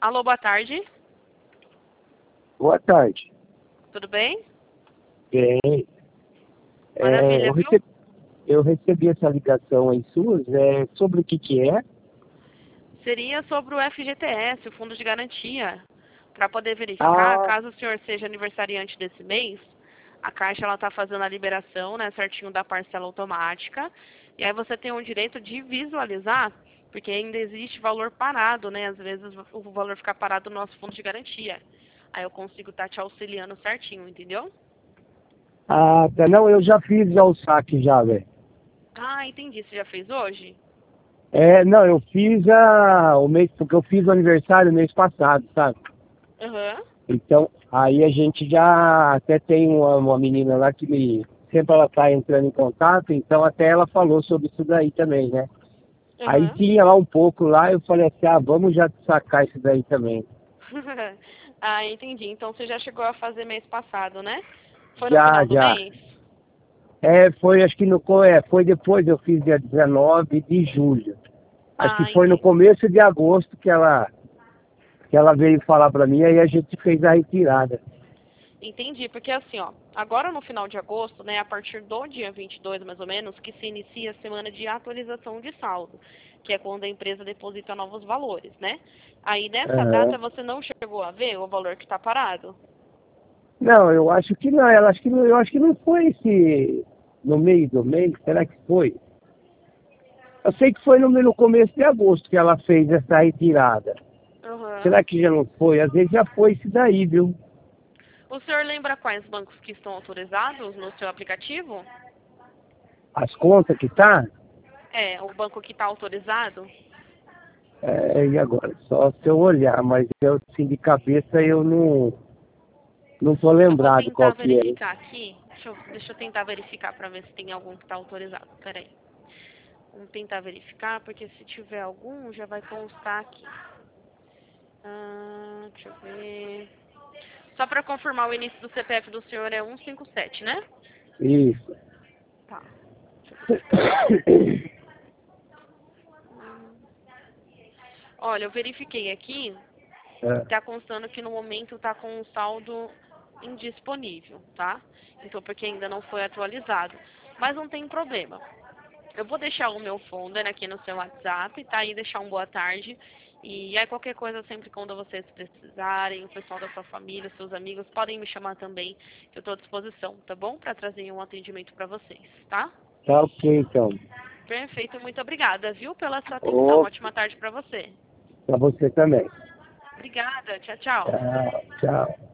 Alô, boa tarde. Boa tarde. Tudo bem? Bem, Maravilha, eu viu? recebi essa ligação aí sua, sobre o que é? Seria sobre o FGTS, o Fundo de Garantia, para poder verificar, Ah, caso o senhor seja aniversariante desse mês, a Caixa ela está fazendo a liberação, né, certinho da parcela automática, e aí você tem o direito de visualizar, porque ainda existe valor parado, né, às vezes o valor fica parado no nosso Fundo de Garantia. Aí eu consigo estar te auxiliando certinho, entendeu? tá, não, eu já fiz já o saque já, velho. Ah, entendi. Você já fez hoje? Não, eu fiz o mês, porque eu fiz o aniversário mês passado, sabe? Aham. Então, aí a gente já até tem uma menina lá sempre ela tá entrando em contato, então até ela falou sobre isso daí também, né? Aí Aham. tinha lá um pouco lá, eu falei assim, vamos já sacar isso daí também. Ah, entendi. Então você já chegou a fazer mês passado, né? Foi no Já, final do já. mês? Foi, acho que foi depois, eu fiz dia 19 de julho. Acho que Ah, foi no entendi. começo de agosto que ela veio falar pra mim, aí a gente fez a retirada. Entendi, porque assim, ó, agora no final de agosto, né, a partir do dia 22, mais ou menos, que se inicia a semana de atualização de saldo, que é quando a empresa deposita novos valores, né? Aí nessa Aham. data você não chegou a ver o valor que está parado? Não, eu acho que não, eu acho que não foi no meio do mês, será que foi? Eu sei que foi no começo de agosto que ela fez essa retirada. Aham. Será que já não foi? Às vezes já foi isso daí, viu? O senhor lembra quais bancos que estão autorizados no seu aplicativo? As contas que tá, É, o banco que está autorizado? e agora? Só se eu olhar, mas eu assim de cabeça eu não tô Eu vou lembrado qual tentar que é. verificar aqui. Deixa eu tentar verificar para ver se tem algum que está autorizado. Peraí. Vamos tentar verificar, porque se tiver algum, já vai constar aqui. Deixa eu ver. Só para confirmar, o início do CPF do senhor é 157, né? Isso. Tá. Deixa eu verificar. Olha, eu verifiquei aqui. É. Está constando que no momento está com um saldo indisponível, tá? Então, porque ainda não foi atualizado. Mas não tem problema. Eu vou deixar o meu folder aqui no seu WhatsApp, tá? E deixar um boa tarde. E aí qualquer coisa, sempre quando vocês precisarem, o pessoal da sua família, seus amigos, podem me chamar também, que eu estou à disposição, tá bom? Para trazer um atendimento para vocês, tá? Tá ok, então. Perfeito, muito obrigada, viu, pela sua atenção. Ô, Ótima tarde para você. pra você também. Obrigada, tchau, tchau. Tchau, tchau.